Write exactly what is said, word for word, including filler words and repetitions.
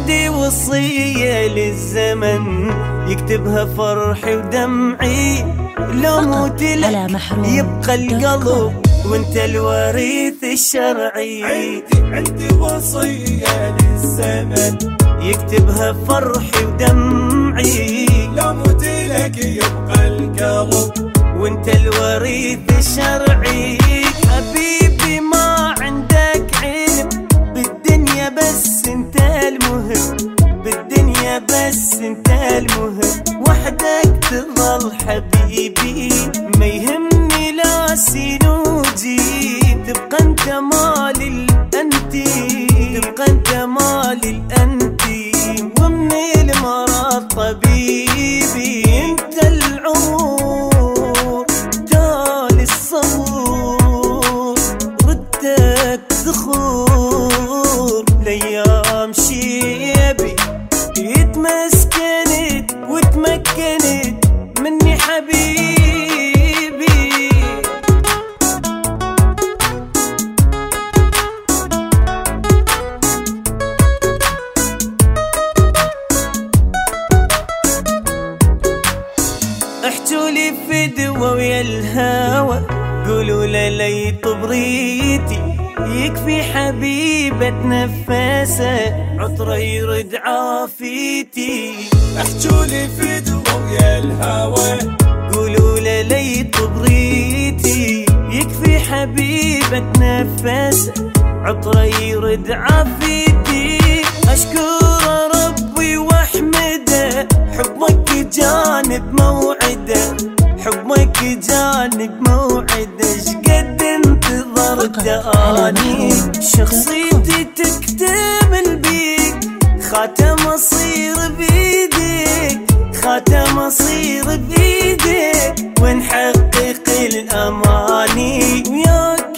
عندي وصية للزمن يكتبها فرحي ودمعي، لو موت لك يبقى القلب وانت الوريث الشرعي. عندي عندي وصية للزمن يكتبها فرحي ودمعي، لو موت لك يبقى القلب وانت الوريث الشرعي. حبيبي ما عندك علم بالدنيا، بس انت المهم بالدنيا، بس انت المهم، وحدك تظل حبيبي. ما يهمني لا سينوجي، تبقى انت مالي الانتي، تبقى انت مالي الانتي، ومن المرض طبيبي. انت العمر تالي الصبر، ردك ذخور الايام شيبي، اتمسكنت وتمكنت مني حبيبي. احجولي فدوة ويا الهوى، قولوا لي طبريتي، يكفي حبيبة نفاسة عطره يرد عافيتي. احجولي فدوة ويا الهوى، قولوا لي طبريتي، يكفي حبيبة نفاسة عطره يرد عافيتي. اشكر ربي واحمده، حبك جانب موعده، حبك جانب موعده، شقد انتظرت اني شخصيتي تكتمل بيك، خاتم اصير بيدك، خاتم اصير بيدك، ونحقق الاماني وياك